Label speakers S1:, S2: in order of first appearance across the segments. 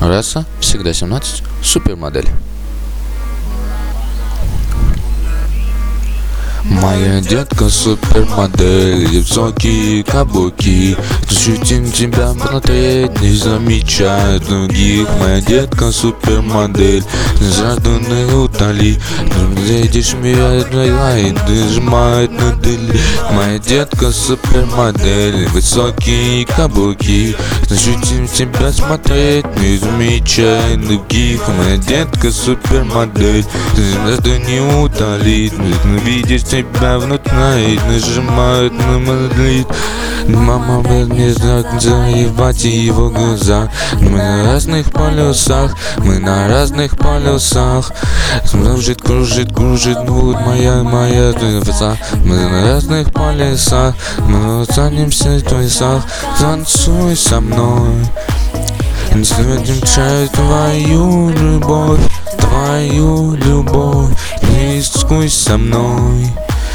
S1: Раса всегда 17, супермодель. Моя детка супермодель, высокие каблуки. Чуть тебя смотреть, не замечая других. Моя детка супермодель, жадный утоли. Глядишь меня, нажимает на дели. Моя детка супермодель, высокие каблуки. Чуть тебя смотреть, не замечая других. Моя детка супермодель, жадный утоли. Видишь тебя внутри, нажимают на молит. Мама не знает, заебать его глаза. Мы на разных полюсах, мы на разных полюсах. Кружит, кружит, кружит, вот моя глаза. Мы на разных полюсах, мы останемся в лесах. Танцуй со мной, замечай твою любовь, твою любовь. Не искуй со мной,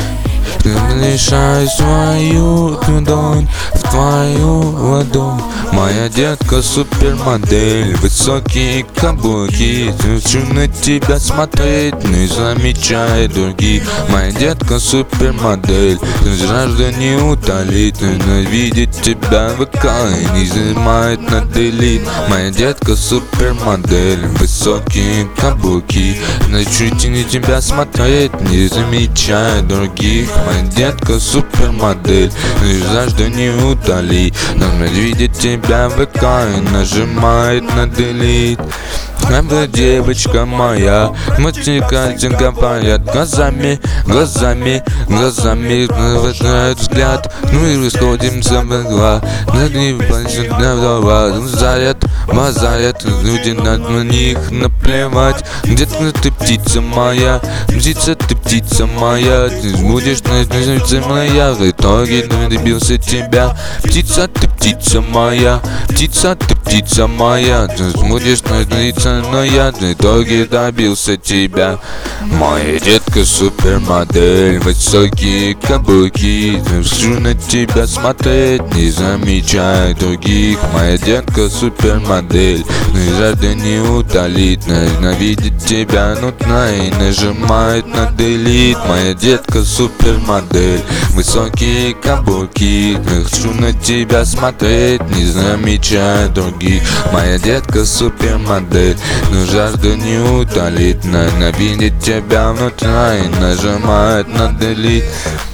S1: лишай свою ладонь в твою ладонь. Моя детка супермодель, высокие каблуки. Хочу на тебя смотреть, не замечая других. Моя детка супермодель, жажда не утолит. Ненавидит тебя в экране, не занимает на делит. Моя детка супермодель, высокие каблуки. Хочу на тебя смотреть, не замечая других. Моя детка супермодель, жажда не утоли. Надо видеть тебя в экране, нажимает на делит. Это девочка моя, математика говорят глазами, глазами, глазами. Выражает взгляд, ну и расходимся в игла. Над ним заряд, базарят. Люди на них наплевать. Детка, ты птица моя, птица, ты птица моя. Ты будешь птица моя, в итоге добился тебя. Птица, ты птица моя, птица, ты птица моя. Ты будешь птица, но я в итоге добился тебя. Моя детка супермодель, высокие каблуки. Хочу на тебя смотреть, не замечая других. Моя детка супермодель, жажда не утолит. Ненавидит тебя внутри, нажимает на делит. Моя детка супермодель, высокие каблуки. Хочу на тебя смотреть, не замечая других. Моя детка супермодель, но жажда не утолит. Ненавидит тебя внутри, нажимает на делит.